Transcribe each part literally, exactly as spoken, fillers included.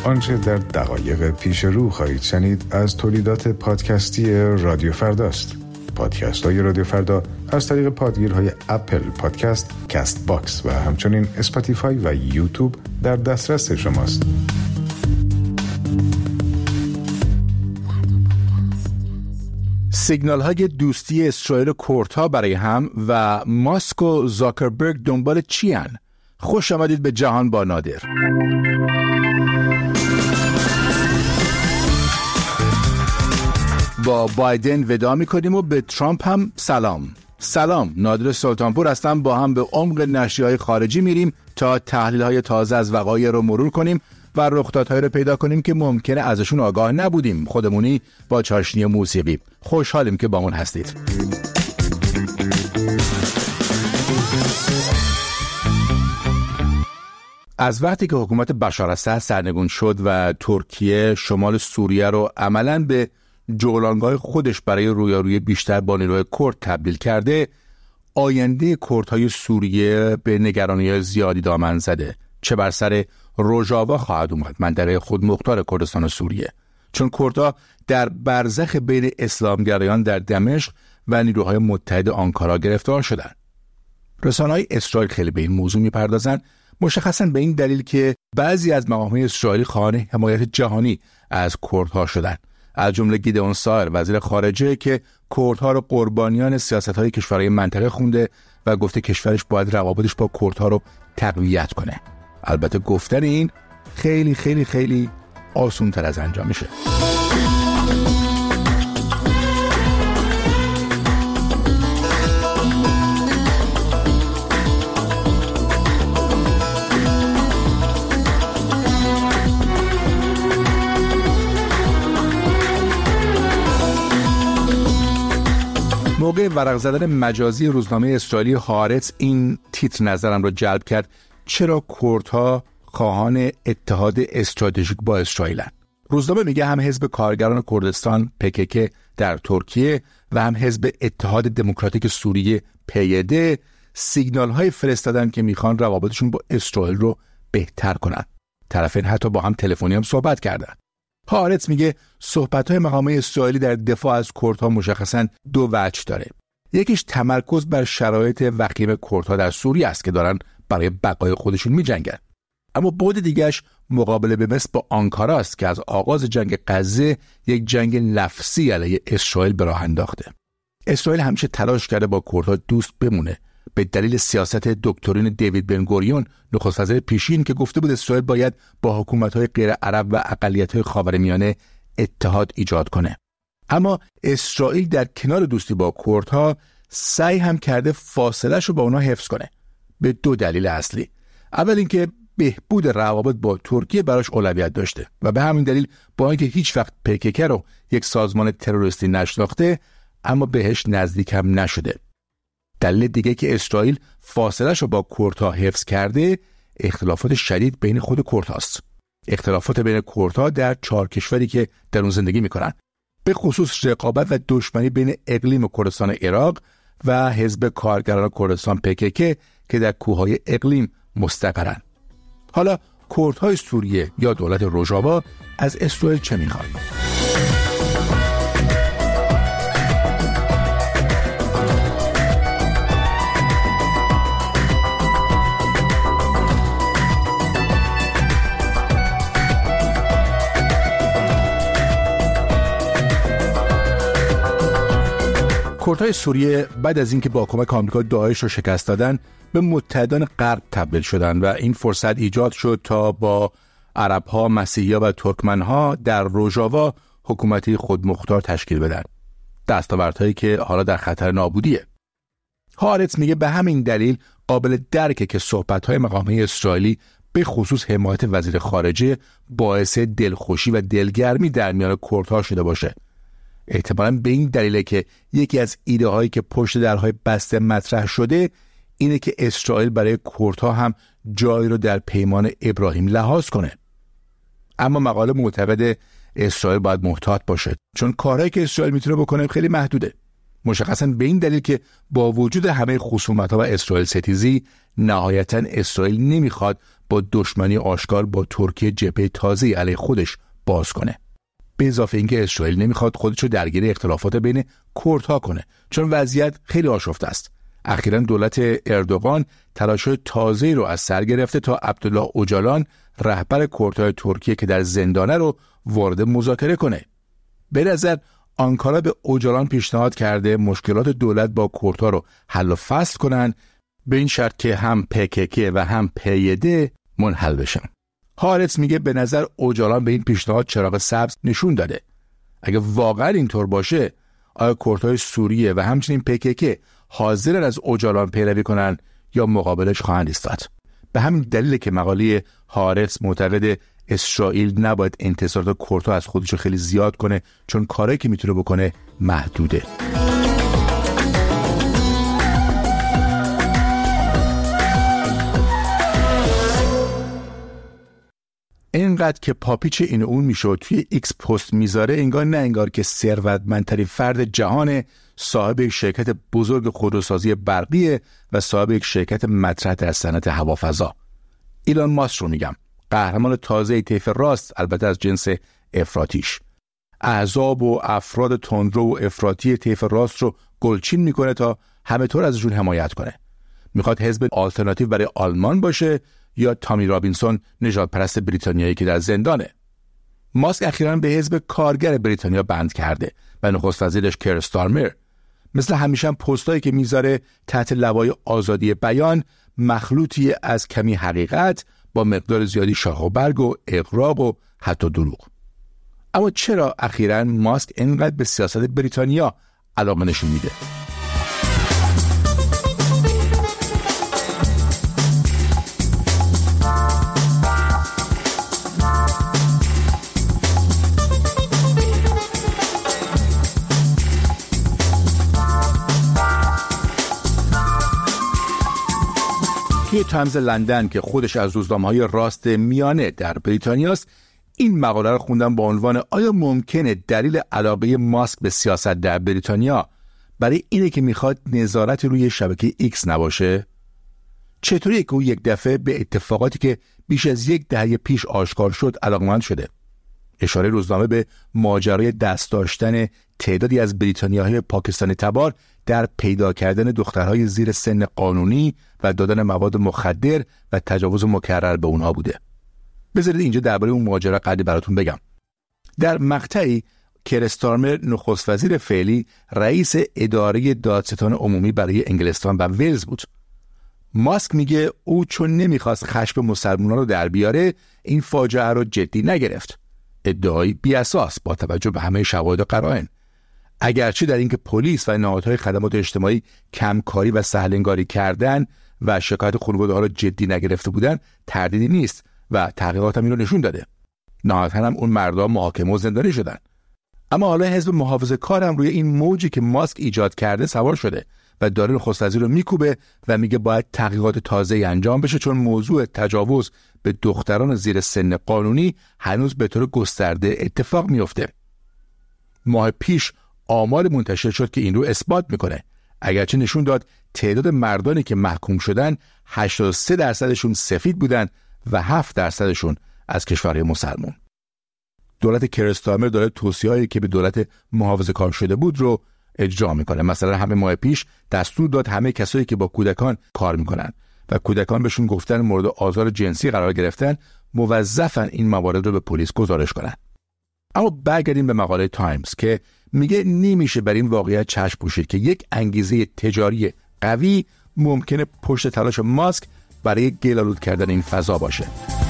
آنچه در دقایق پیش رو خواهید شنید از تولیدات پادکستی رادیو فرداست. پادکست های رادیو فردا از طریق پادگیرهای اپل پادکست، کست باکس و همچنین اسپاتیفای و یوتیوب در دسترس شماست. سیگنال های دوستی اسرائیل و کردها برای هم و ماسک و زاکربرگ دنبال چی هن؟ خوش آمدید به جهان با نادر. با بایدن ودا میکنیم و به ترامپ هم سلام. سلام، نادر سلطانپور هستم. با هم به عمق نشریه‌های خارجی میریم تا تحلیل‌های تازه از وقایع رو مرور کنیم و رخدادهایی رو پیدا کنیم که ممکنه ازشون آگاه نبودیم. خودمونی با چاشنی موسیقی. خوشحالیم که با من هستید. از وقتی که حکومت بشار الاسد سرنگون شد و ترکیه شمال سوریه رو عملاً به جولانگاه خودش برای رویارویی بیشتر با نیروهای کرد تبدیل کرده، آینده کردهای سوریه به نگرانی زیادی دامن زده. چه بر سر روژاوا خواهد اومد، منطقه خودمختار کردستان سوریه، چون کردها در برزخ بین اسلامگرایان در دمشق و نیروهای متحد آنکارا گرفتار شدند. رسانه‌های اسرائیل خیلی به این موضوع میپردازند، مشخصاً به این دلیل که بعضی از مقام‌های اسرائیلی خواهان حمایت جهانی از کردها شدند، از جمله گیدئون سایر وزیر خارجه که کردها رو قربانیان سیاست‌های کشورهای منطقه خونده و گفته کشورش باید روابطش با کردها رو تقویت کنه. البته گفتن این خیلی خیلی خیلی آسان‌تر از انجام میشه. موقع ورق زدن مجازی روزنامه اسرائیلی هارتز این تیتر نظرم را جلب کرد: چرا کردها خواهان اتحاد استراتژیک با اسرائیلند؟ روزنامه میگه هم حزب کارگران کردستان پکک در ترکیه و هم حزب اتحاد دموکراتیک سوریه پی‌ده سیگنال های فرستادن که میخوان روابطشون با اسرائیل رو بهتر کنن. طرفین حتی با هم تلفنی هم صحبت کردن. هارتز میگه صحبت‌های مقامات اسرائیلی در دفاع از کردها مشخصاً دو وجه داره. یکیش تمرکز بر شرایط وخیم کردها در سوریه است که دارن برای بقای خودشون می‌جنگن. اما بعد دیگه‌اش مقابله به مصر با آنکارا است که از آغاز جنگ غزه یک جنگ لفظی علیه اسرائیل به راه انداخته. اسرائیل همیشه تلاش کرده با کردها دوست بمونه، به دلیل سیاست دکترین دیوید بن گوریون نخست وزیر پیشین که گفته بود اسرائیل باید با حکومت‌های غیر عرب و اقلیت‌های خاورمیانه اتحاد ایجاد کنه. اما اسرائیل در کنار دوستی با کردها سعی هم کرده فاصله‌اش رو با اونها حفظ کنه، به دو دلیل اصلی. اول اینکه بهبود روابط با ترکیه براش اولویت داشته و به همین دلیل با اینکه هیچ وقت پکک رو یک سازمان تروریستی نشناخته اما بهش نزدیک هم نشده. دلیل دیگه که اسرائیل فاصله‌اش رو با کردها حفظ کرده اختلافات شدید بین خود کردهاست. اختلافات بین کردها در چهار کشوری که در اون زندگی میکنن، به خصوص رقابت و دشمنی بین اقلیم کردستان عراق و حزب کارگران کردستان پکک که در کوههای اقلیم مستقرن. حالا کردهای سوریه یا دولت روژاوا از اسرائیل چه میخواد؟ کردهای سوریه بعد از اینکه با کمک آمریکا داعش رو شکست دادن به متحدان غرب تبدیل شدن و این فرصت ایجاد شد تا با عرب‌ها، مسیحی‌ها و ترکمن‌ها در روژاوا حکومتی خودمختار تشکیل بدن. دستاوردهایی که حالا در خطر نابودیه. هارتز میگه به همین دلیل قابل درکه که صحبت‌های مقامات اسرائیلی به خصوص حمایت وزیر خارجه باعث دلخوشی و دلگرمی در میان کردها شده باشه. احتمالاً به این دلیله که یکی از ایده هایی که پشت درهای بسته مطرح شده اینه که اسرائیل برای کردها هم جایی رو در پیمان ابراهیم لحاظ کنه. اما مقاله معتقده اسرائیل باید محتاط باشه، چون کارهایی که اسرائیل میتونه بکنه خیلی محدوده. مشخصاً به این دلیل که با وجود همه خصومت‌ها و اسرائیل ستیزی، نهایتاً اسرائیل نمیخواد با دشمنی آشکار با ترکیه جبهه تازه‌ای علیه خودش باز کنه. به اضافه اینکه اسرائیل نمیخواد خودشو درگیر اختلافات بین کردها کنه، چون وضعیت خیلی آشفته است. اخیراً دولت اردوغان تلاش‌های تازه‌ای رو از سر گرفته تا عبدالله اوجالان، رهبر کردهای ترکیه که در زندانه، رو وارد مذاکره کنه. به نظر آنکارا به اوجالان پیشنهاد کرده مشکلات دولت با کردها رو حل و فصل کنن، به این شرط که هم پی و هم پی دی منحل بشن. هارتس میگه به نظر اوجالان به این پیشنهاد چراغ سبز نشون داده. اگه واقعا اینطور باشه، آیا کردهای سوریه و همچنین پی حاضرن از اوجالان پیروی کنن یا مقابلش خواهند ایستاد؟ به همین دلیل که مقاله هارتس معتقد اسرائیل نباید انتظارات کردها از خودش رو خیلی زیاد کنه، چون کاری که میتونه بکنه محدوده. اینقدر که پاپیچ این اون میشد توی ایکس پست میذاره، انگار نه انگار که ثروتمندترین فرد جهان، صاحب یک شرکت بزرگ خودروسازی برقی و صاحب یک شرکت مطرح در صنعت هوافضا. ایلان ماسک رو میگم، قهرمان تازه طیف راست، البته از جنس افراطیش. احزاب و افراد تندرو و افراطی طیف راست رو گلچین میکنه تا همه طور ازشون حمایت کنه. میخواد حزب آلترناتیو برای آلمان باشه یا تامی رابینسون، نژاد پرست بریتانیایی که در زندانه. ماسک اخیراً به حزب کارگر بریتانیا بند کرده و نخست وزیرش کیر استارمر. مثل همیشه هم پستایی که میذاره تحت لوای آزادی بیان مخلوطی از کمی حقیقت با مقدار زیادی شاخ و برگ و اغراق و حتی دروغ. اما چرا اخیراً ماسک اینقدر به سیاست بریتانیا علاقه نشون میده؟ توی تایمز لندن که خودش از روزنامه‌های راست میانه در بریتانیاست، این مقاله رو خوندم با عنوان آیا ممکنه دلیل علاقه ماسک به سیاست در بریتانیا برای اینه که میخواد نظارت روی شبکه ایکس نباشه؟ چطوریه که او یک دفعه به اتفاقاتی که بیش از یک دهه پیش آشکار شد علاقمند شده؟ اشاره روزنامه به ماجرای دست داشتن تعدادی از بریتانیاهای پاکستانی تبار در پیدا کردن دخترهای زیر سن قانونی و دادن مواد مخدر و تجاوز مکرر به اونها بوده. بذارید اینجا درباره اون ماجرا قدری براتون بگم. در مقطعی کیر استارمر، نخست وزیر فعلی، رئیس اداره دادستان عمومی برای انگلستان و ویلز بود. ماسک میگه او چون نمیخواست خشم مسلمانان رو در بیاره، این فاجعه رو جدی نگرفت. ادعایی بی اساس با توجه به همه شواهد و قرائن. اگرچه در اینکه پلیس و نهادهای خدمات اجتماعی کمکاری و سهل‌انگاری کردن و شکایت خانواده‌ها را جدی نگرفته بودن تردیدی نیست و تحقیقات هم این رو نشون داده. نهایتاً هم اون مردم محاکمه و زندانی شدن. اما حالا حزب محافظه‌کار هم روی این موجی که ماسک ایجاد کرده سوار شده و داره نخست وزیر رو میکوبه و میگه باید تحقیقات تازه‌ای انجام بشه، چون موضوع تجاوز به دختران زیر سن قانونی هنوز به طور گسترده اتفاق میفته. ماه پیش آمار منتشر شد که این رو اثبات میکنه. اگرچه نشون داد تعداد مردانی که محکوم شدن هشتاد و سه درصدشون سفید بودن و هفت درصدشون از کشورهای مسلمان. دولت کیر استارمر داره توصیه‌هایی که به دولت محافظه‌کار شده بود رو اجرا میکنه. مثلا همه ماه پیش دستور داد همه کسایی که با کودکان کار میکنن و کودکان بهشون گفتن مورد آزار جنسی قرار گرفتن، موظفن این موارد رو به پلیس گزارش کنن. اما برگردیم به مقاله تایمز که میگه نمیشه بر این واقعیت چشم پوشید که یک انگیزه تجاری قوی ممکنه پشت تلاش ماسک برای گل‌آلود کردن این فضا باشه.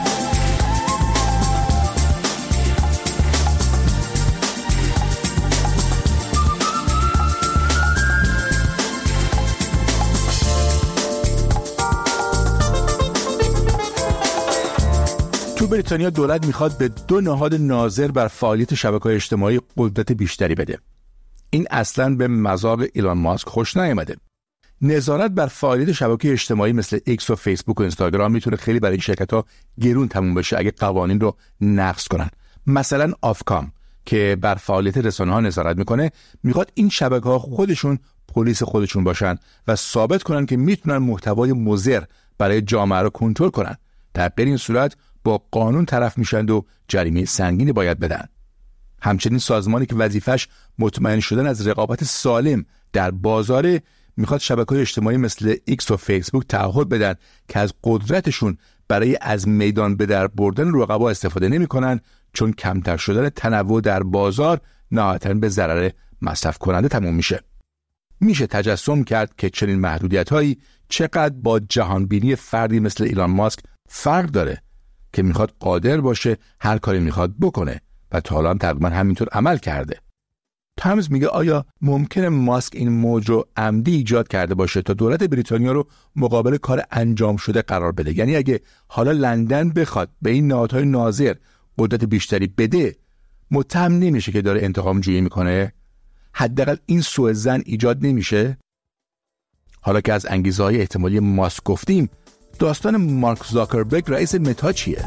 تو بریتانیا دولت میخواد به دو نهاد ناظر بر فعالیت شبکه‌های اجتماعی قدرت بیشتری بده. این اصلاً به مذاق ایلان ماسک خوش نیامده. نظارت بر فعالیت شبکه اجتماعی مثل ایکس و فیسبوک و اینستاگرام میتونه خیلی برای این شرکت‌ها گرون تموم بشه اگه قوانین رو نقض کنن. مثلا آفکام که بر فعالیت رسانه‌ها نظارت میکنه میخواد این شبکه‌ها خودشون پلیس خودشون باشن و ثابت کنن که میتونن محتوای مضر برای جامعه رو کنترل کنن. در غیر این صورت با قانون طرف میشن و جریمه سنگینی باید بدن. همچنین سازمانی که وظیفش مطمئن شدن از رقابت سالم در بازار میخواد شبکه‌های اجتماعی مثل ایکس و فیسبوک تعهد بدن که از قدرتشون برای از میدان به در بردن رقبا استفاده نمی‌کنن، چون کمتر شدن تنوع در بازار نهایتاً به ضرر مصرف کننده تموم میشه. میشه تجسم کرد که چنین محدودیت‌هایی چقدر با جهانبینی فردی مثل ایلان ماسک فرق داره که میخواد قادر باشه هر کاری میخواد بکنه و تا حالا هم تقریبا همینطور عمل کرده. تایمز میگه آیا ممکنه ماسک این موج رو عمدی ایجاد کرده باشه تا دولت بریتانیا رو مقابل کار انجام شده قرار بده؟ یعنی اگه حالا لندن بخواد به این نهادهای ناظر قدرت بیشتری بده، متهم نمیشه که داره انتقام جویی میکنه؟ حداقل این سوء ظن ایجاد نمیشه؟ حالا که از انگیزه‌های احتمالی ماسک گفتیم، داستان مارک زاکربرگ رئیس متا چیه؟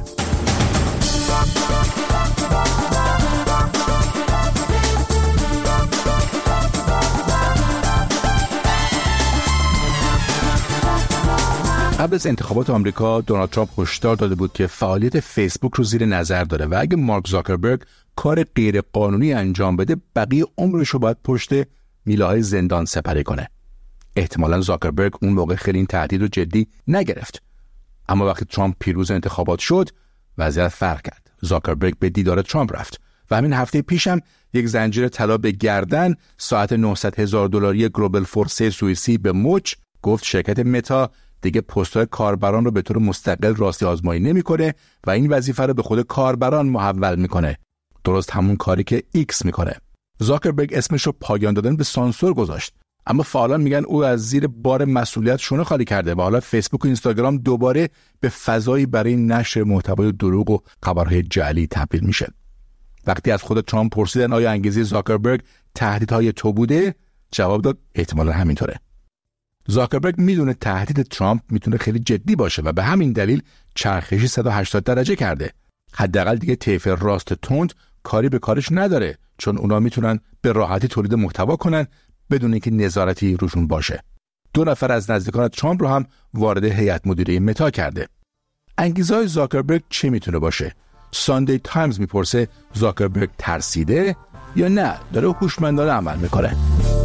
قبل از انتخابات آمریکا دونالد ترامپ هشدار داده بود که فعالیت فیسبوک رو زیر نظر داره و اگه مارک زاکربرگ کار غیر قانونی انجام بده، بقیه عمرش رو باید پشت میله‌های زندان سپری کنه. احتمالاً زاکربرگ اون موقع خیلی این تهدید رو جدی نگرفت، اما وقتی ترامپ پیروز انتخابات شد وضعیت فرق کرد. زاکربرگ به دیدار ترامپ رفت و همین هفته پیشم یک زنجیر طلا به گردن، ساعت نهصد هزار دلاری گلوبال فورس سوئیسی به مچ، گفت شرکت متا دیگه پست‌های کاربران رو به طور مستقل راستی آزمایی نمی‌کنه و این وظیفه رو به خود کاربران محول می‌کنه. درست همون کاری که ایکس می‌کنه. زاکربرگ اسمش رو پایان دادن به سانسور گذاشت، اما فعالان میگن او از زیر بار مسئولیت شونه خالی کرده و حالا فیسبوک و اینستاگرام دوباره به فضایی برای نشر محتوای دروغ و خبرهای جعلی تبدیل میشه. وقتی از خود ترامپ پرسیدن آیا انگیزه زاکربرگ تهدیدهای تو بوده، جواب داد احتمالاً همینطوره. زاکربرگ میدونه تهدید ترامپ میتونه خیلی جدی باشه و به همین دلیل چرخشی صد و هشتاد درجه کرده. حداقل دیگه طیف راست تند کاری به کارش نداره، چون اونا میتونن به راحتی تولید محتوا کنن بدون اینکه نظارتی روشون باشه. دو نفر از نزدیکان ترامپ رو هم وارد هیئت مدیره متا کرده. انگیزه‌های زاکربرگ چه میتونه باشه؟ ساندی تایمز میپرسه زاکربرگ ترسیده یا نه داره هوشمندانه عمل میکنه؟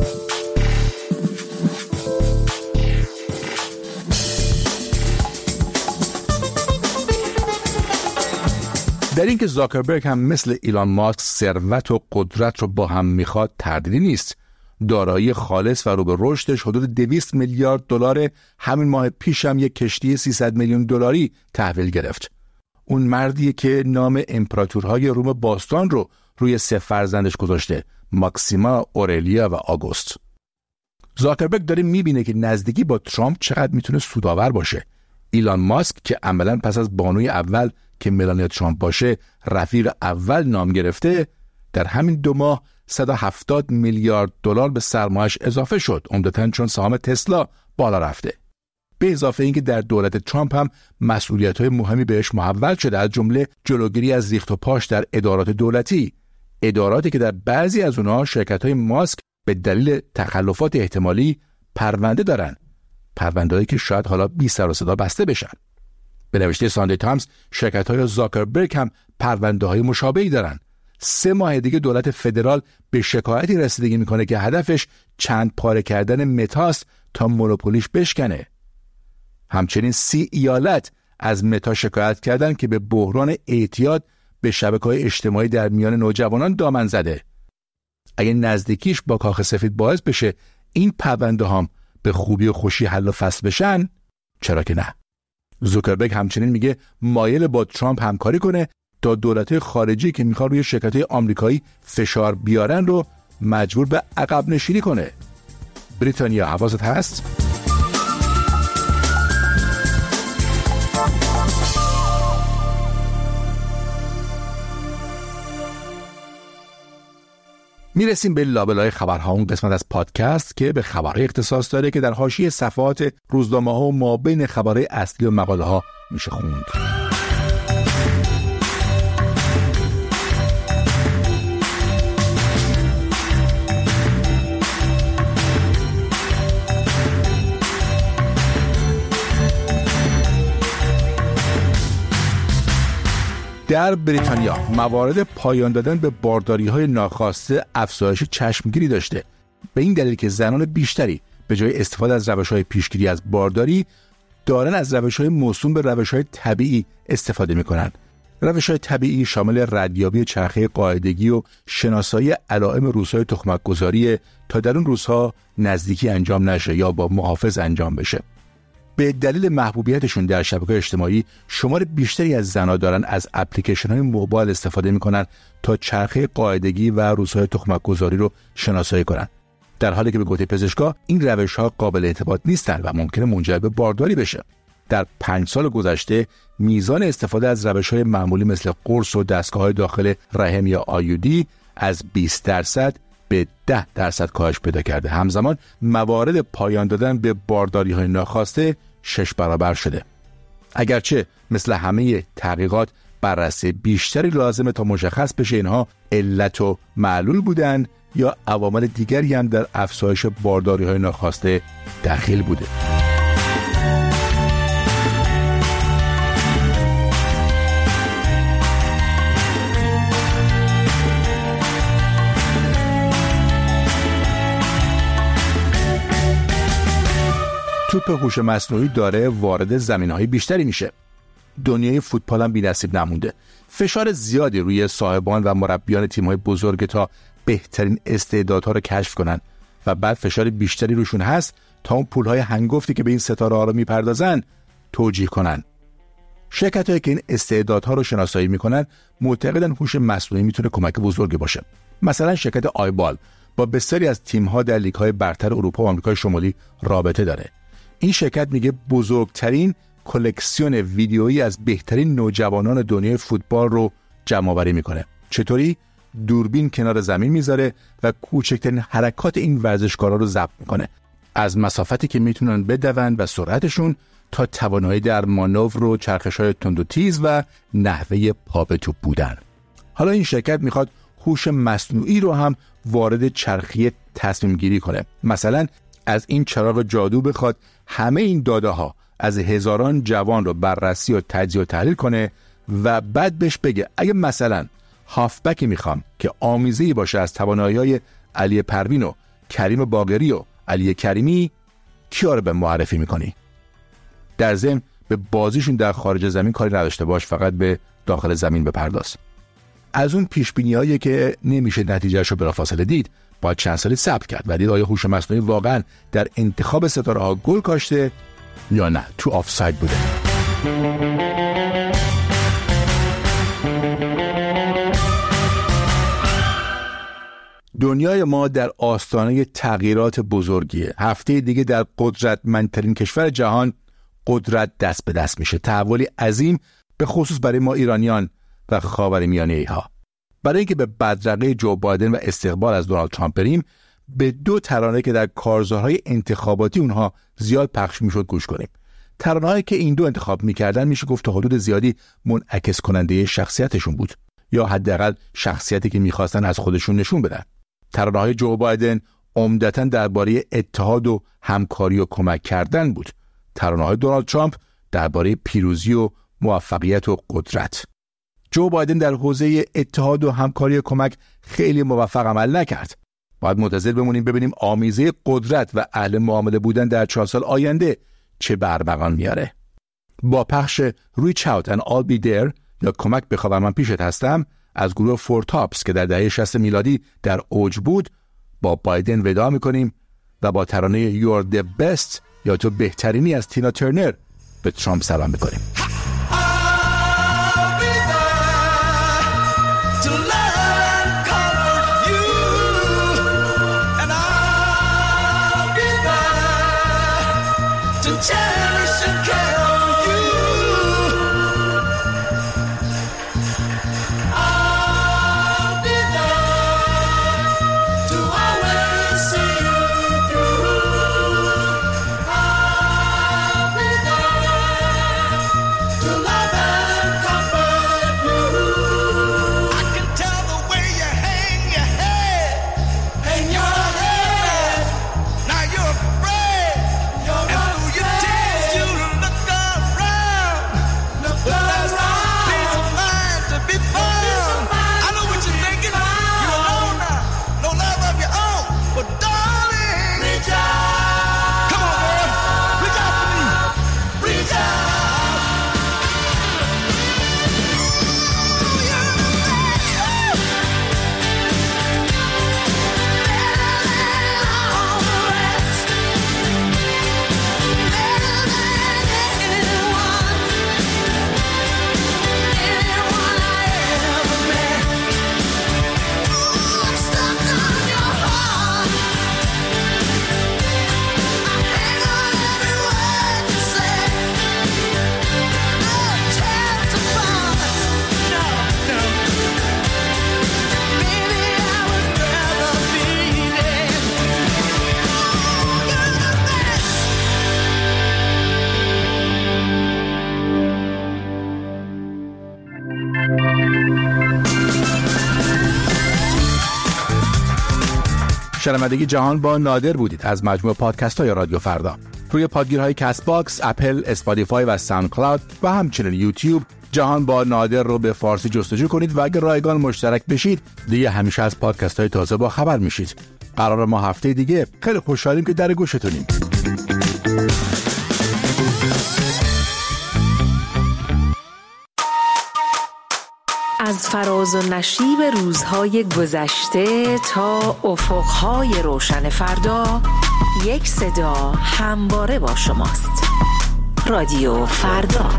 در اینکه زاکربرگ هم مثل ایلان ماسک ثروت و قدرت رو با هم میخواد تردیدی نیست. دارایی خالص و رو به رشدش حدود دویست میلیارد دلار، همین ماه پیش هم یک کشتی سیصد میلیون دلاری تحویل گرفت. اون مردیه که نام امپراتورهای روم باستان رو روی سه فرزندش گذاشته، ماکسیما، اورلیا و آگوست. زاکربرگ داره میبینه که نزدیکی با ترامپ چقدر میتونه سودآور باشه. ایلان ماسک که عملاً پس از بانوی اول که ملانیا ترامپ باشه رفیق اول نام گرفته، در همین دو ماه صد و هفتاد میلیارد دلار به سرمایه‌اش اضافه شد، عمدتاً چون سهام تسلا بالا رفته. به اضافه اینکه در دولت ترامپ هم مسئولیت‌های مهمی بهش محول شده، از جمله جلوگیری از ریخت و پاش در ادارات دولتی، اداراتی که در بعضی از اونها شرکت‌های ماسک به دلیل تخلفات احتمالی پرونده دارن، پرونده‌ای که شاید حالا بی سر و صدا بسته بشن. به نوشته ساندی تایمز شرکت‌های زاکربرگ هم پرونده‌های مشابهی دارن. سه ماه دیگه دولت فدرال به شکایتی رسیدگی میکنه که هدفش چند پاره کردن متاست تا مونوپولیش بشکنه. همچنین سی ایالت از متا شکایت کردن که به بحران اعتیاد به شبکه‌های اجتماعی در میان نوجوانان دامن زده. اگه نزدیکیش با کاخ سفید باعث بشه این پرونده هم به خوبی و خوشی حل و فصل بشن، چرا که نه؟ زاکربرگ همچنین میگه مایل با ترامپ همکاری کنه تا دولت‌های خارجی که میخوان روی شرکت‌های آمریکایی فشار بیارن رو مجبور به عقب نشینی کنه. بریتانیا حواست هست؟ میرسیم به لابلای خبرها، اون قسمت از پادکست که به خبرهای اختصاص داره که در حاشیه صفحات روزنامه‌ها و مابین خبرهای اصلی و مقاله‌ها میشه خوند. در بریتانیا موارد پایان دادن به بارداری‌های ناخواسته افزایش چشمگیری داشته، به این دلیل که زنان بیشتری به جای استفاده از روش‌های پیشگیری از بارداری دارن از روش‌های موسوم به روش‌های طبیعی استفاده می‌کنند. روش‌های طبیعی شامل ردیابی چرخه قاعدگی و شناسایی علائم روزهای تخمک‌گذاری تا در اون روزها نزدیکی انجام نشه یا با محافظ انجام بشه. به دلیل محبوبیتشون در شبکه‌های اجتماعی شمار بیشتری از زن‌ها دارن از اپلیکیشن‌های موبایل استفاده می‌کنن تا چرخه قاعدگی و روزهای تخمک‌گذاری رو شناسایی کنن، در حالی که به گفته پزشکا این روش‌ها قابل اعتماد نیستن و ممکنه منجر به بارداری بشه. در پنج سال گذشته میزان استفاده از روش‌های معمولی مثل قرص و دستگاه‌های داخل رحم یا آیودی از بیست درصد به ده درصد کاهش پیدا کرده. همزمان موارد پایان دادن به بارداری‌های ناخواسته شش برابر شده. اگرچه مثل همه تحقیقات بررسی بیشتری لازمه تا مشخص بشه اینها علت و معلول بودن یا عوامل دیگری هم در افزایش بارداری‌های ناخواسته دخیل بوده. توپ هوش مصنوعی داره وارد زمین‌های بیشتری میشه. دنیای فوتبال هم بی‌نصیب نمونده. فشار زیادی روی صاحبان و مربیان تیم‌های بزرگ تا بهترین استعدادها رو کشف کنن و بعد فشار بیشتری روشون هست تا اون پول‌های هنگفتی که به این ستاره‌ها رو میپردازن توجیه کنن. شرکت‌هایی که این استعدادها رو شناسایی میکنن معتقدن هوش مصنوعی میتونه کمک بزرگی باشه. مثلا شرکت آیبال با بسیاری از تیم‌ها در لیگ‌های برتر اروپا و آمریکای شمالی رابطه داره. این شرکت میگه بزرگترین کلکسیون ویدیویی از بهترین نوجوانان دنیای فوتبال رو جمع آوری میکنه. چطوری؟ دوربین کنار زمین میذاره و کوچکترین حرکات این ورزشکارا رو ضبط میکنه، از مسافتی که میتونن بدون و سرعتشون تا توانایی در مانور و چرخش‌های تند و تیز و نحوه پا به توپ بودن. حالا این شرکت میخواد هوش مصنوعی رو هم وارد چرخیه تصمیم گیری کنه. مثلا از این چراغ جادو بخواد همه این داده ها از هزاران جوان رو بررسی و تجزیه و تحلیل کنه و بعد بهش بگه اگه مثلا هافبکی میخوام که آمیزه‌ای باشه از توانایی‌های علی پروین و کریم باقری و علی کریمی، کیا رو به معرفی میکنی؟ در ضمن به بازیشون در خارج زمین کاری نداشته باش، فقط به داخل زمین بپرداز. از اون پیشبینی‌هایی که نمیشه نتیجهشو بلافاصله دید، باید چند سالی صبر کرد و دید آیا هوش مصنوعی واقعا در انتخاب ستاره‌ها گل کاشته یا نه تو آفساید بوده. دنیای ما در آستانه تغییرات بزرگیه. هفته دیگه در قدرتمندترین کشور جهان قدرت دست به دست میشه. تحولی عظیم به خصوص برای ما ایرانیان و خاورمیانه‌ای ها. برای اینکه به بدرقه جو بایدن و استقبال از دونالد ترامپ بریم، به دو ترانه که در کارزارهای انتخاباتی اونها زیاد پخش میشد گوش کنیم. ترانه‌هایی که این دو انتخاب میکردن میشه گفت تا حدود زیادی منعکس کننده شخصیتشون بود، یا حداقل شخصیتی که میخواستن از خودشون نشون بدن. ترانه‌های جو بایدن عمدتاً درباره اتحاد و همکاری و کمک کردن بود. ترانه‌های دونالد ترامپ درباره پیروزی و موفقیت و قدرت. جو بایدن در حوزه اتحاد و همکاری و کمک خیلی موفق عمل نکرد. باید منتظر بمونیم ببینیم آمیزه قدرت و اهل معامله بودن در چهار سال آینده چه برمغان میاره. با پخش Reach Out and I'll Be There یا کمک بخوام من پیشت هستم از گروه فور تاپس که در دهه شصت میلادی در اوج بود با بایدن ودا میکنیم و با ترانه You're the Best یا تو بهترینی از تینا ترنر به ترامپ سلام میکنیم. شنوندگی جهان با نادر بودید از مجموعه پادکست های رادیو فردا. روی پادگیرهای کست باکس، اپل، اسپاتیفای و ساوند کلاود و همچنین یوتیوب جهان با نادر رو به فارسی جستجو کنید و اگر رایگان مشترک بشید دیگه همیشه از پادکست های تازه با خبر میشید. قرار ما هفته دیگه خیلی خوشحالیم که در گوشتونیم. از فراز و نشیب روزهای گذشته تا افقهای روشن فردا، یک صدا همواره با شماست. رادیو فردا.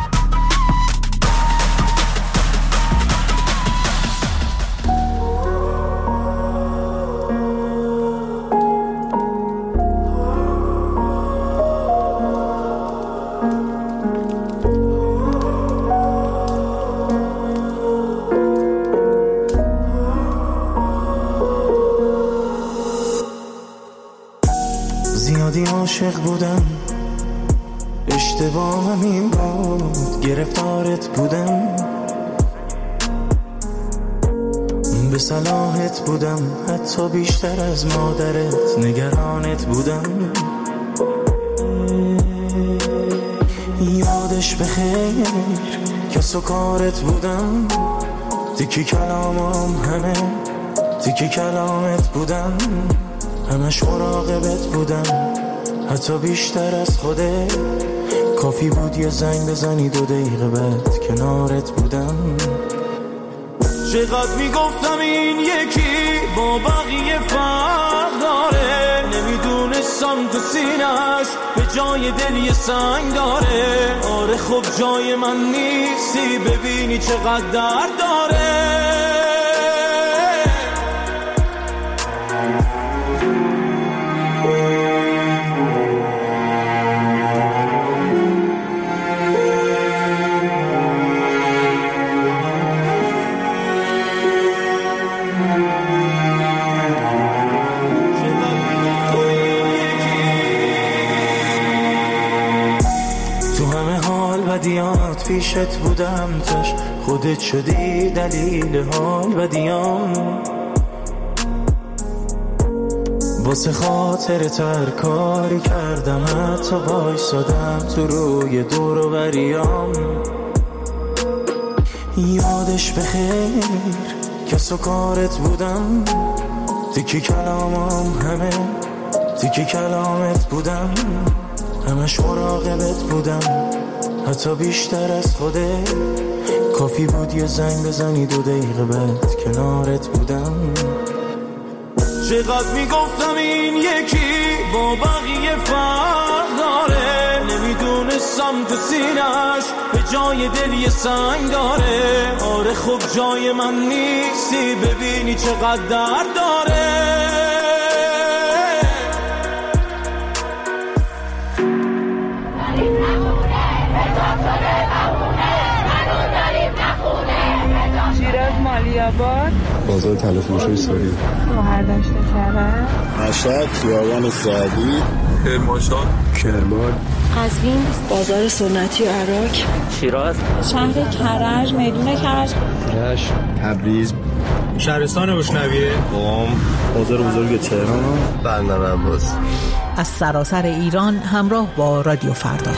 زیادی عاشق بودم، اشتباهم این بود، گرفتارت بودم، به صلاحت بودم، حتی بیشتر از مادرت نگرانت بودم. یادش بخیر کس و کارت بودم، تیکی کلامم همه تیکی کلامت بودم، همش مراقبت بودم، حتی بیشتر از خوده. کافی بود یه زنگ بزنی دو دقیقه بعد کنارت بودم. چقدر میگفتم این یکی با بقیه فرق داره، نمیدونستم تو سینش به جای دل یه سنگ داره. آره خب جای من نیستی، ببینی چقدر درد داره. بدیات پیشت بودم، تاش خودت شدی دلیل حال بدیام. واسه خاطر تر کاری کردم، حتی بایستادم تو روی دور و بریام. یادش بخیر کس و کارت بودم، تیکی کلامم همه تیکی کلامت بودم، همش مراقبت بودم، حتی بیشتر از خوده. کافی بود یه زنگ بزنی دو دقیقه بعد کنارت بودم. چقدر میگفتم این یکی با بقیه فرق داره، نمیدونستم تو سینش به جای دل یه سنگ داره. آره خب جای من نیستی، ببینی چقدر درد داره. شیراز مالیاباد، بازار تلفروشی ساری، مهردشت کرد، مشهد، خیابان سعدی، کرمانشاه، کرمان، قزوین، بازار سنتی و عراق، شیراز، شهر کرج، میدون کرج، رشت، تبریز، شهرستان بشنویه، قم، بازار بزرگ تهران، بندر عباس. از سراسر ایران همراه با رادیو فردا.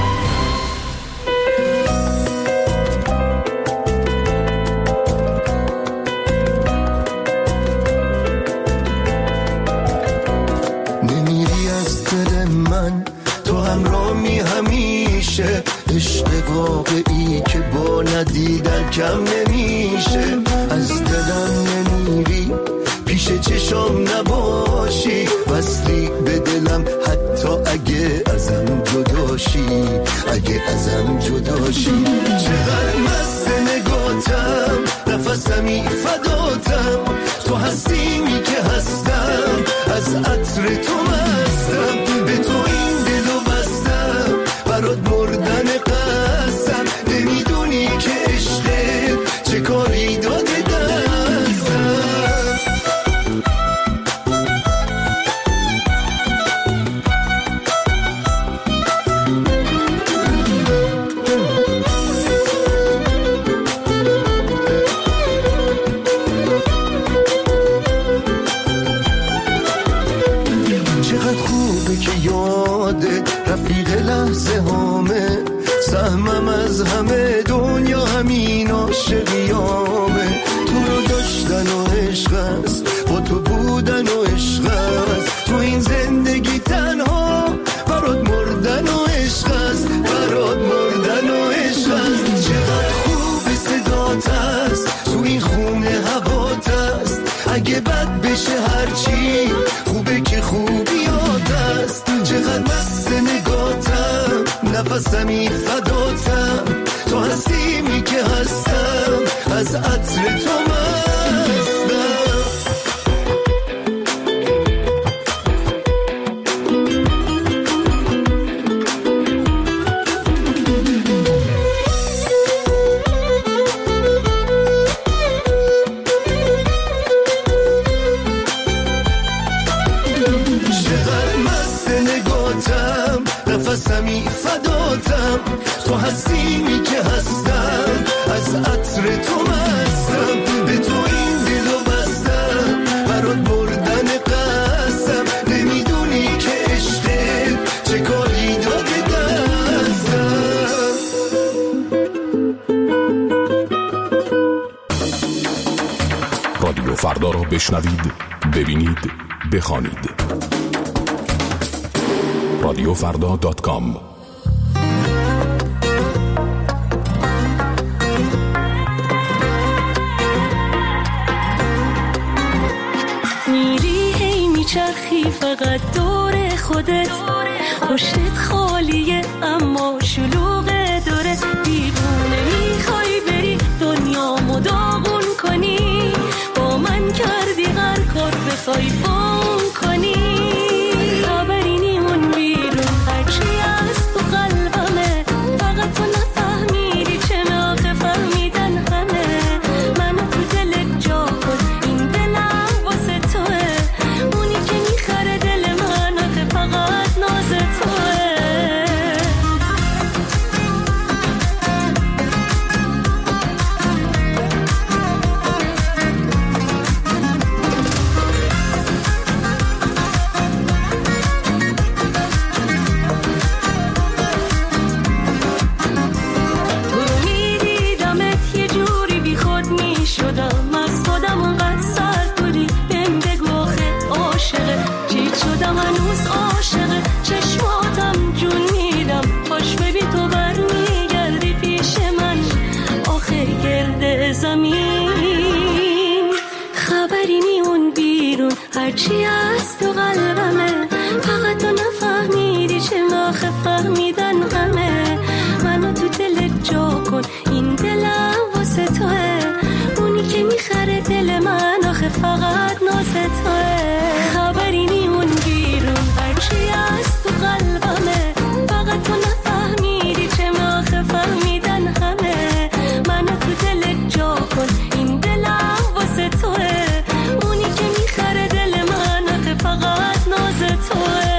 عشق واقعی که با ندیدن کم نمیشه، از دلم نمیری، پیش چشام نباشی، وصلی به دلم حتی اگه ازم جداشی، اگه ازم جداشی. چقدر مست نگاتم، نفسمی فداتم، تو هستیمی که هستم، از عطر تو مستم، به تو این دلو بستم، برات مردن قسم، نمیدونی که عشقت چه کاری داده دستم. یادت رفیق لحظه هامه، سهمم از همه دنیا همین عاشقیامه. تو رو داشتن و عشق است، با تو بودن و عشق است، تو این زندگی تنها برات مردن و عشق است، برات مردن و عشق است. چقدر خوب صدات است، تو این خونه هوات است، اگه بد بشه هرچی خوبه که خوبیات است. چقدر مست نگاتم، نفسمی فداتم، تو هستیمی که هستم، از عطر تو مستم. نفسمی فداتم، تو هستیمی که هستم، از عطر تو مستم. به تو این دلو بستم، برات بردن قسم، نمیدونی که عشقت چه کاری داده دستم. رادیو فردا رو بشنوید، ببینید، بخوانید. رادیو فردا دات کام. میری هی میچرخی فقط دور خودت، پشتت خالیه اما شلوغه دورت. دیوونه میخوای بری دنیامو داغون کنی، با من کردی هر کار بخوای بام کنی. هرچی از تو قلبمه، فقط تو نفهمیدی چه ماخه فهمیدن همه. منو تو دلت جا کن، این دلم واسه توه، اونی که میخره دل من آخه فقط ناز توه. خبری نیمون بیرون، هرچی از تو قلبمه، فقط تو نفهمیدی چه ماخه فهمیدن همه. منو تو دلت جا کن، این دلم واسه توه، اونی که میخره دل من آخه فقط ناز توه.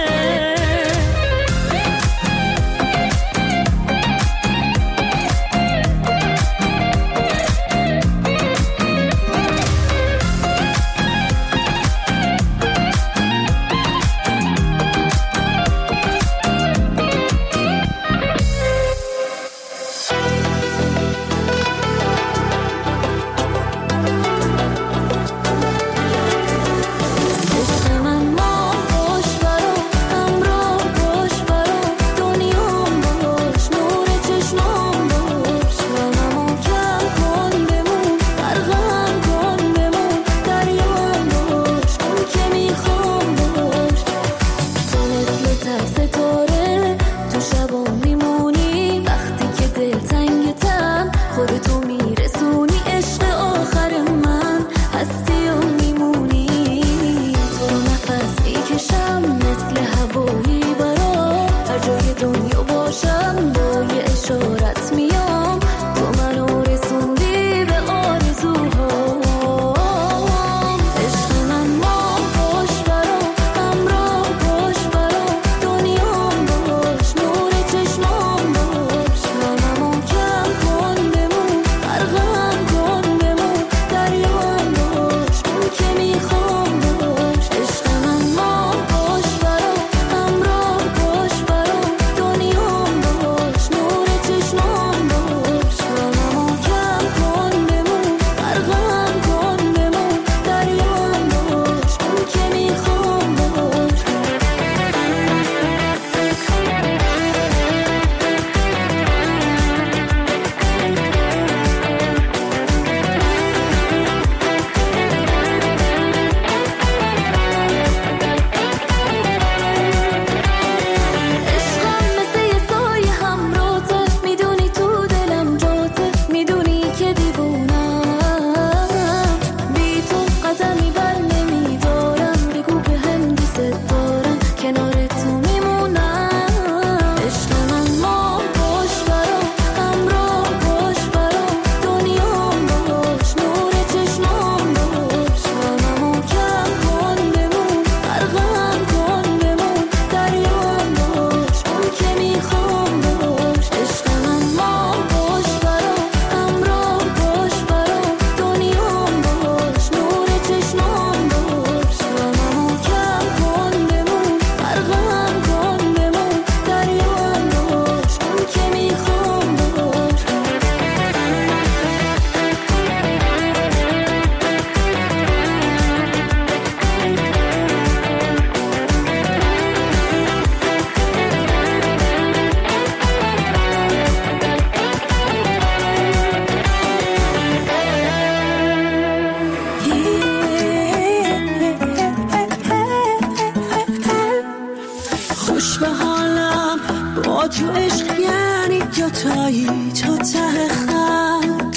با تو عشق یعنی دوتایی تا ته خط.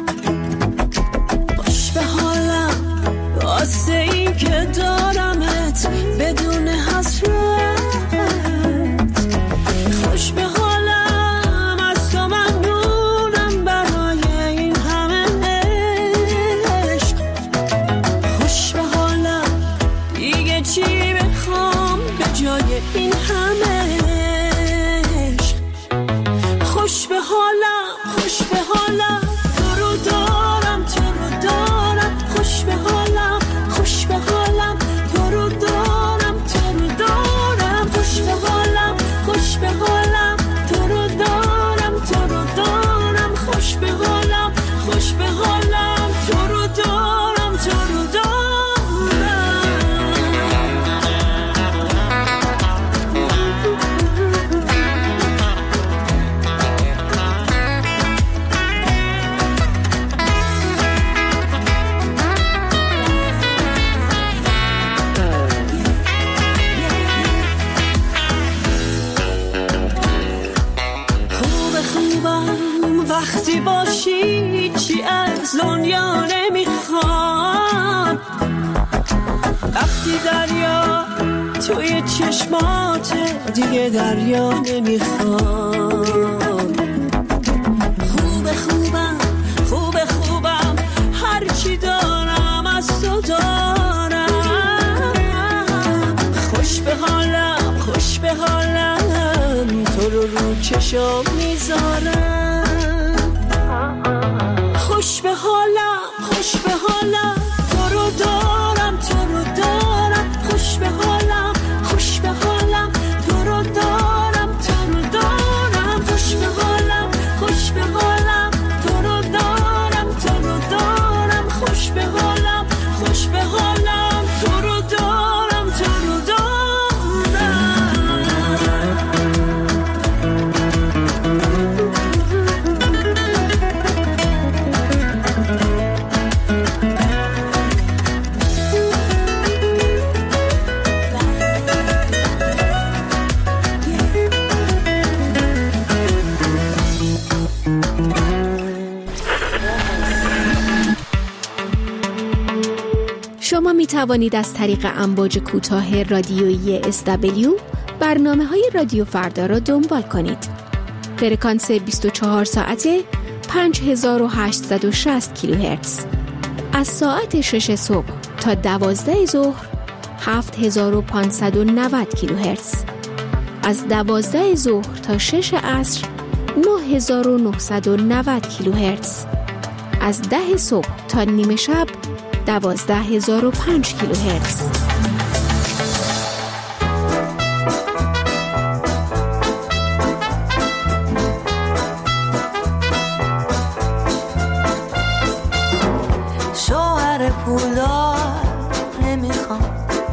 خوش به حالم واسه این که دارمت بدون حسرت. خوش به حالم از تو ممنونم برای این همه عشق. خوش به حالم دیگه چی بخوام به جای این همه عشق. خوش به حالم خوش به حالم تو رو دارم تو رو دارم. خوش به حالم خوش به حالم تو رو دارم تو رو دارم. خوش به حالم خوش به حالم تو رو دارم تو رو دارم. خوش به حالم خوش به حالم تو رو دارم تو رو دارم. وقتی باشی چی از دنیا نمیخوام. وقتی دریا توی چشمات دیگه دریا نمیخوام. خوبه خوبم خوبه خوبم هرچی دارم از تو دارم. خوش به حالم خوش به حالم تو رو رو چشم میذارم. خوش به حالم خوش به حالم تو رو دارم تو رو دارم. خوش به حالم خوش به حالم تو رو دارم تو رو دارم. خوش به حالم خوش به حالم تو رو دارم تو رو دارم. خوش به حالم خوش به حالم تو رو دارم تو رو دارم. شما می توانید از طریق امواج کوتاه رادیویی اس دبلیو برنامه‌های رادیو فردا را دنبال کنید. فرکانس بیست و چهار ساعته پنج هزار و هشتصد و شصت کیلوهرتز. از ساعت شش صبح تا دوازده ظهر هفت هزار و پانصد و نود کیلوهرتز. از دوازده ظهر تا شش عصر نه هزار و نهصد و نود کیلوهرتز. از ده صبح تا نیمه شب دوازده هزار و پنج کیلوهرتز. شوهر پولدار نمیخوام،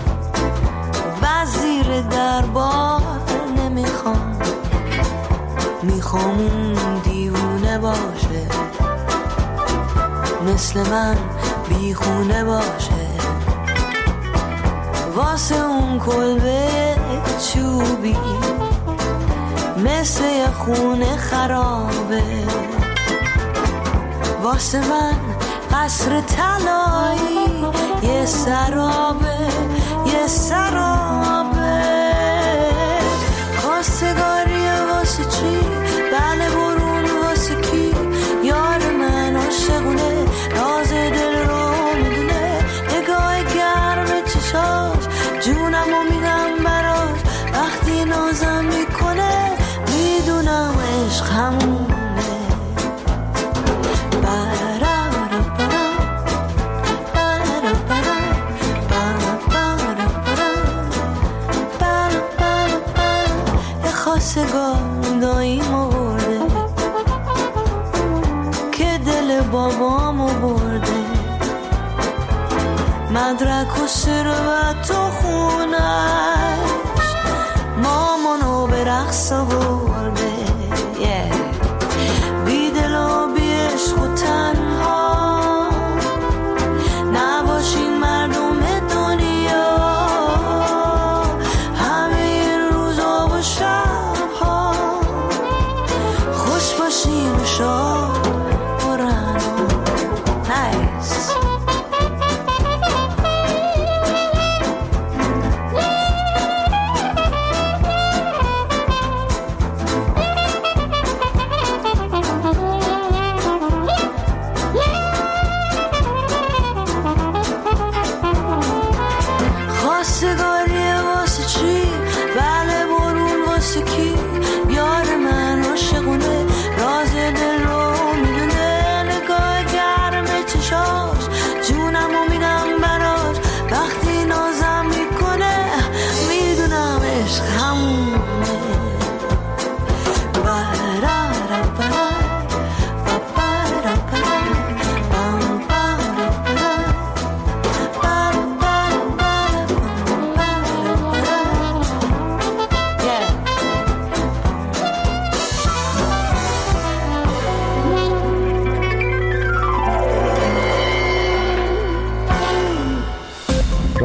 وزیر دربار نمیخوام، میخوام اون دیوونه باشه مثل من بیخونه باشه، واسه اون کلبه چوبی مثل یه خونه خرابه، واسه من قصر طلایی یه سرابه یه سرابه. خواستگاریه واسه چی؟ بله برون واسه کی؟ یار من عاشقونه راز دل رو میدونه، نگاه گرم چشاش جونمو میدم براش، وقتی نازم میکنه میدونم عشق همونه. خواستگار داییمو برده که دل بابامو برده، مدرک و ثروت و خونش مامانو به رقص برده. بی دل و بی عشق و تنها نباشین مردم دنیا، همه روزا و شبها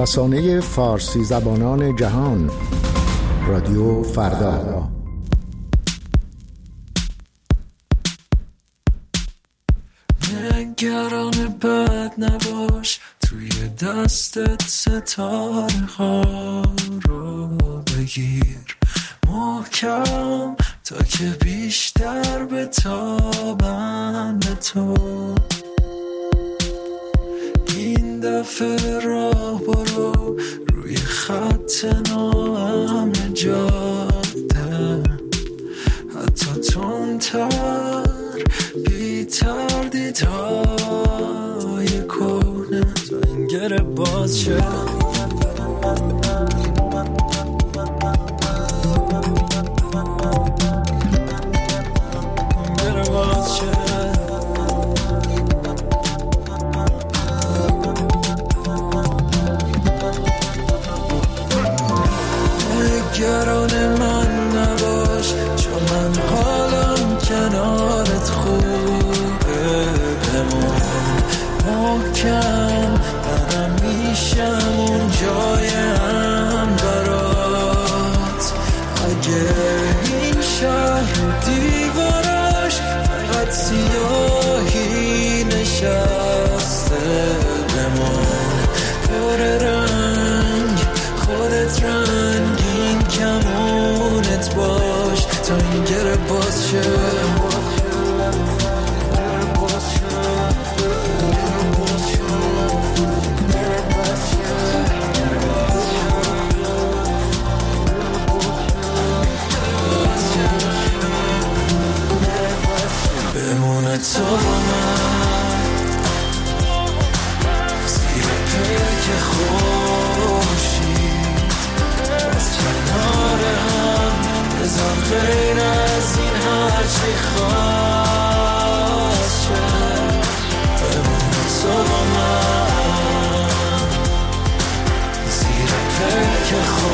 رسانه فارسی زبانان جهان، رادیو فردا. نگران بد نباش، توی دستت ستاره ها رو بگیر محکم تا که بیشتر بتابن به تو. این دفعه راه برو روی خط ناامن جاده، حتی تندتر بی تردیدهای کهنه تا این گره باز شه. نگران من نباش، چون من حالم کنارت خوبه. بمون محکم، منم میشم اون جایم برات. اگه این شهر دیوارش فقط سیاهی نشسته، بمون پر رنگ خودت رنگین کمونت باش تا این گره باز شه. بمونه تو با من زیر پلک خورشید، باز کنار هم بذار غیر از این هرچی خواست شه. بمونه تو با من زیر پلک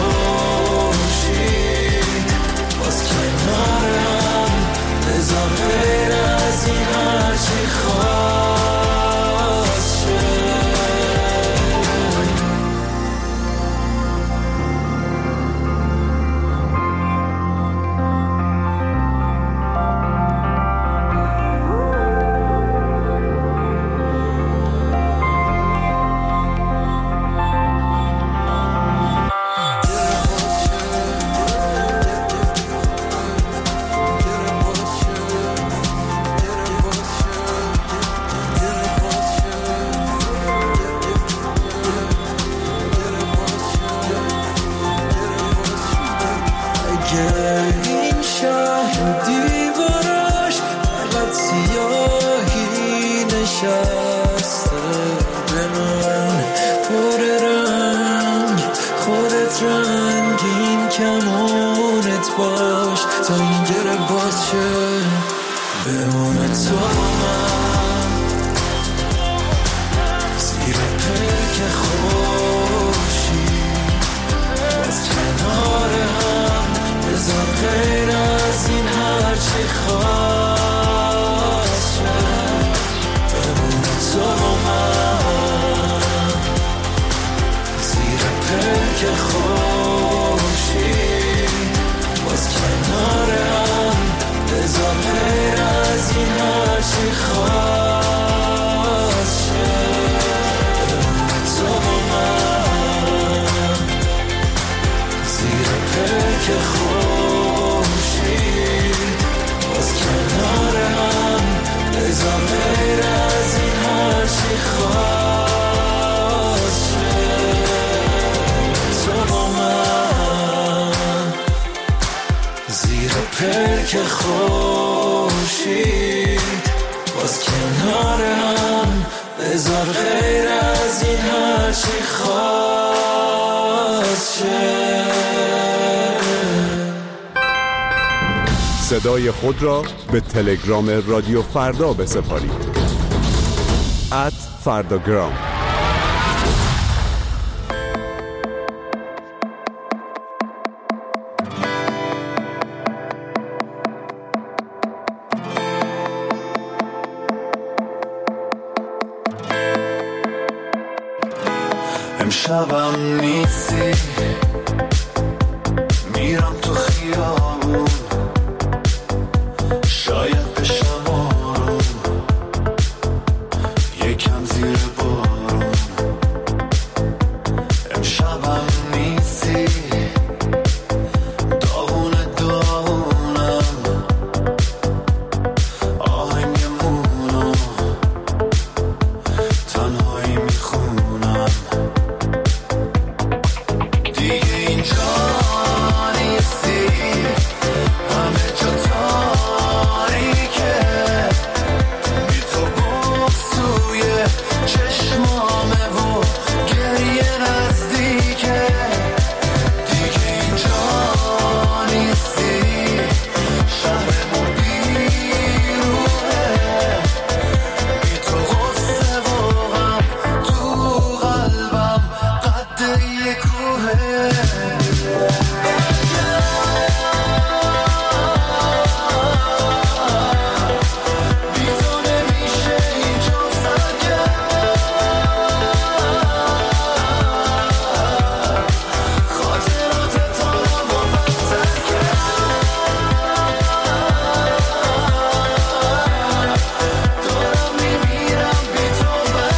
خورشید، باز کنار هم بذار غیر از این هرچی خواست شه. این شهر دیوارش فقط سیاهی نشسته، بمون پر رنگ خودت رنگین کمونت باش تا این گره باز شه. بمونه تو من زیر پلک خورشید، باز کنار هم بذار غیر از این هرچی خواست شه. بمونه تو من زیر پلک خورشید، باز کنار هم بذار غیر از این هرچی خواست شه. بمونه تو من زیر پلک خورشید، باز کنار هم بذار غیر از این هرچی خواست شه. تو با من زیر پلک خورشید، باز کنار هم بذار غیر از این هرچی خواست شه. صدای خود را به تلگرام رادیو فردا بسپارید. ات فرداگرام. امشب امشبم نیستی میرم تو خیابون شاید بشم آروم یکم زیر بارون امشبم نیستی داغون داغونم آهنگمونو تنهایی میخونم دیگه اینجا نیستی همه جا تاریکه بی تو بغض توی چشمامه و گریه نزدیکه دیگه اینجا نیستی شهرمون بیروحه بی تو غصه و غم تو قلبم قد یه کوهه بی تو نمیشه اینجا سرگرد خاطرات تارم و بدتر کرد دارم میمیرم بی تو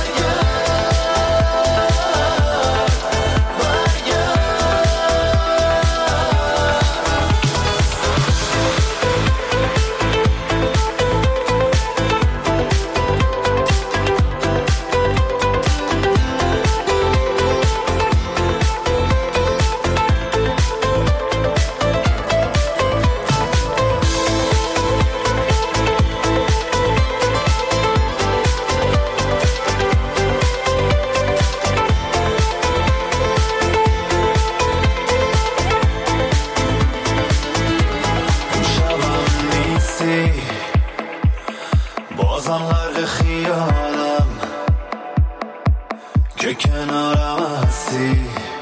امشبم نیستی بازم غرق خیالم که کنارم هستی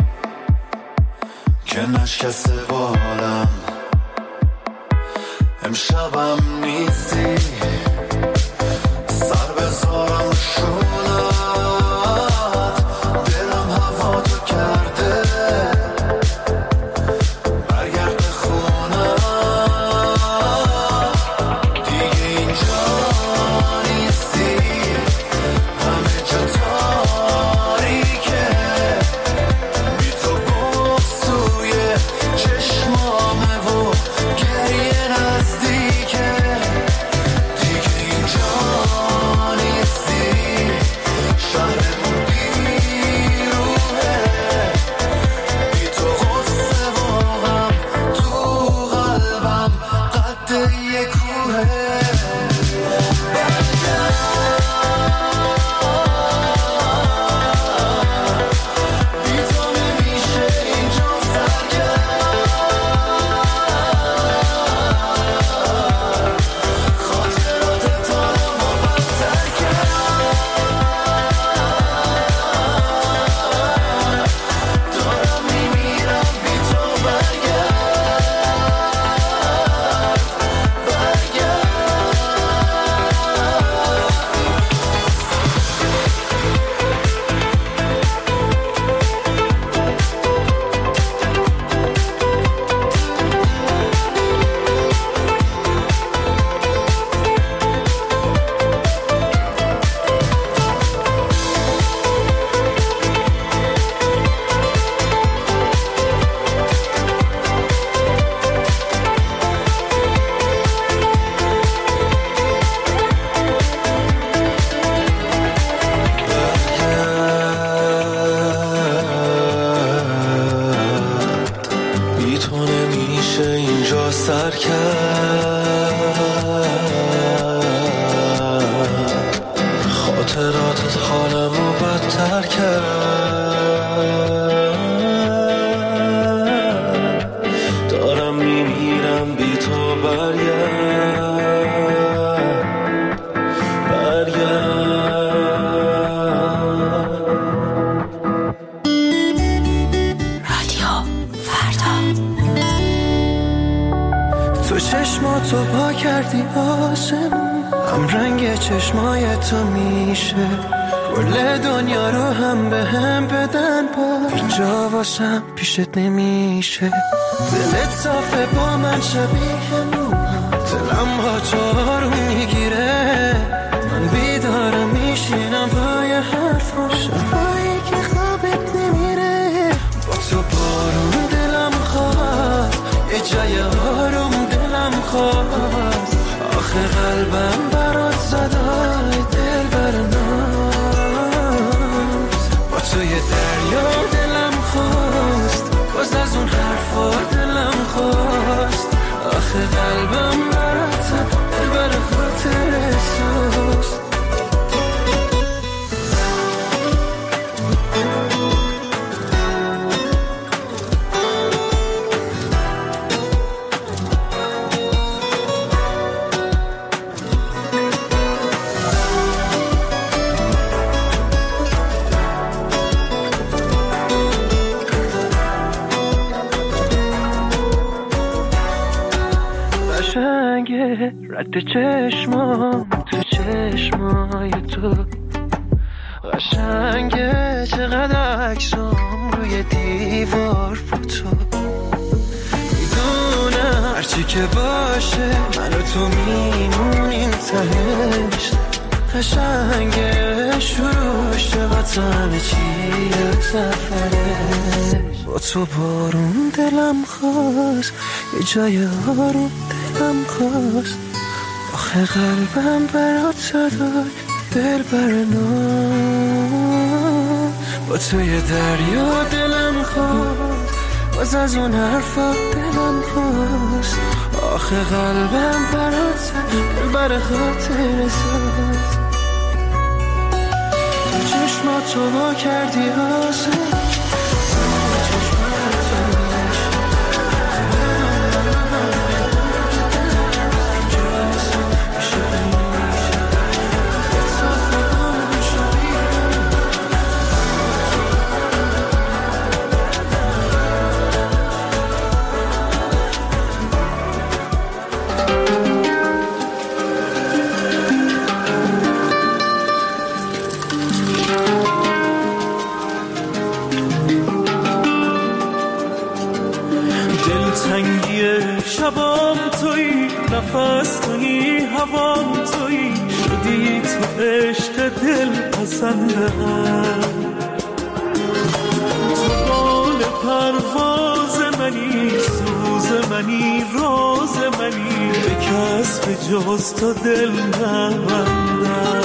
که نشکسته بالم امشبم نیستی سر بذارم رو شونت دلم هوا تو کرده برگرد خونم دیگه اینجا نیستی همه جا تاریکه بی تو بغض توی چشمامه و گریه نزدیکه دیگه اینجا نیستی شهرمون بیروحه بی تو غصه و غم تو قلبم قد یه کوهه بی تو نمیشه اینجا سرگرد خاطرات تارم و بدتر کرد دارم میمیرم بی تو بی تو نمیشه اینجا سر کرد خاطراتت حالمو بدتر کرد دارم میمیرم بی تو برگرد برگرد تو چشماتو پا کردی آسمون هم رنگ چشمای تو میشه کل دنیا رو هم به هم بدن بار جا واسم پیشت نمیشه دلت صافه با من شبیه موها دلم با تو آروم میگیره من بیدارم میشینم پای حرفا شبایی که خوابت نمیره با تو بارون دلم خواهد یه جای آروم دلم خواهد آخه قلبم برات صدای دل برناز با توی دریا دلم خواست باز از اون حرفا دلم خواست آخه قلبم برات دل بر خاطر احساس رد چشمام تو چشمای تو قشنگه چقدر عکسام روی دیوار فوتو میدونم هرچی که باشه من و تو میمونیم تهش قشنگه شروع شه با تو همه چی یک سفره با تو بارون دلم خواست یه جای آروم دلم خواست آخه قلبم برات صدای دل برناز با توی دریا دلم خواست باز از اون حرفا دلم خواست آخه قلبم برات صدای دل بر خاطر ساز تو چشماتو وا کردی آسان شبام توی نفس توی هوام توی شدی تو عشق دل پسندم تو بال پرواز منی سوز منی راز منی به کس به جز تو دل نبندم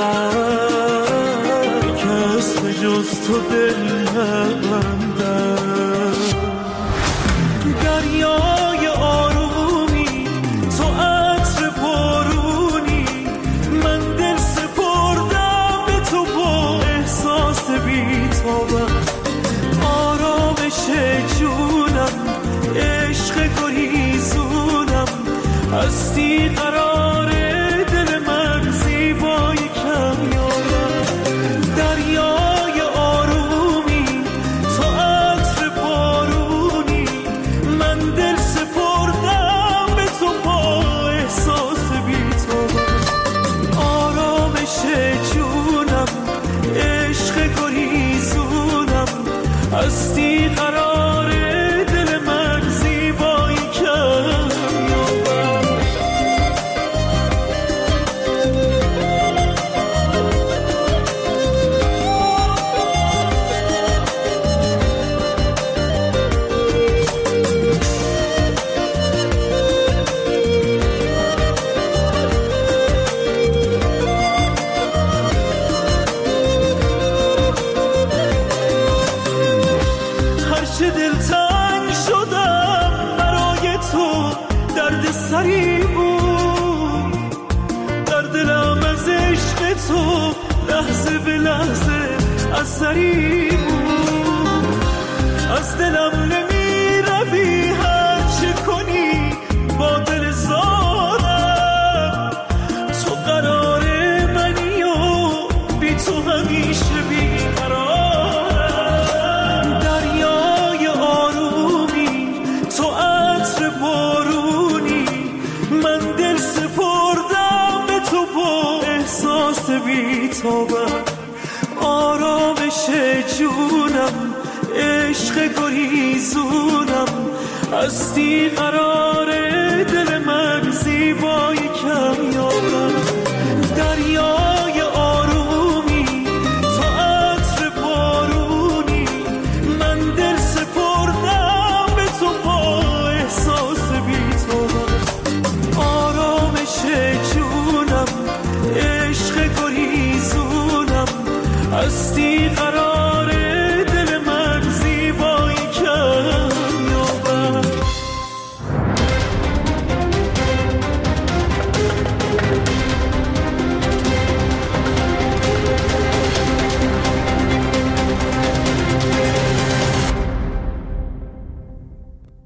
به کس به جز تو دل نبندم دریای آرومی تو عطر بارونی من دل سپردم به تو با احساس بی‌تابم آرامش جونم عشق گریزونم هستی قرار دل من زیبای کمیارم دریای آرومی تو عطر بارونی من دل سپردم به تو با احساس بی‌تابم آرامش جونم عشق گریزونم هستی قرار دل من زیبایی کمیابم هرچه دلتنگ شدم برای تو درد سری بود در دلم از عشق تو لحظه به لحظه اثری بود از دلم نمی روی هر چه کنی با دل زارم تو قرار منی و بی تو همیشه بی قرارم دریای آرومی تو عطر بارونی من دل سپردم به تو با احساس بی‌تابم جونم، عشق گریزونم، هستی قرار دل من، زیبایی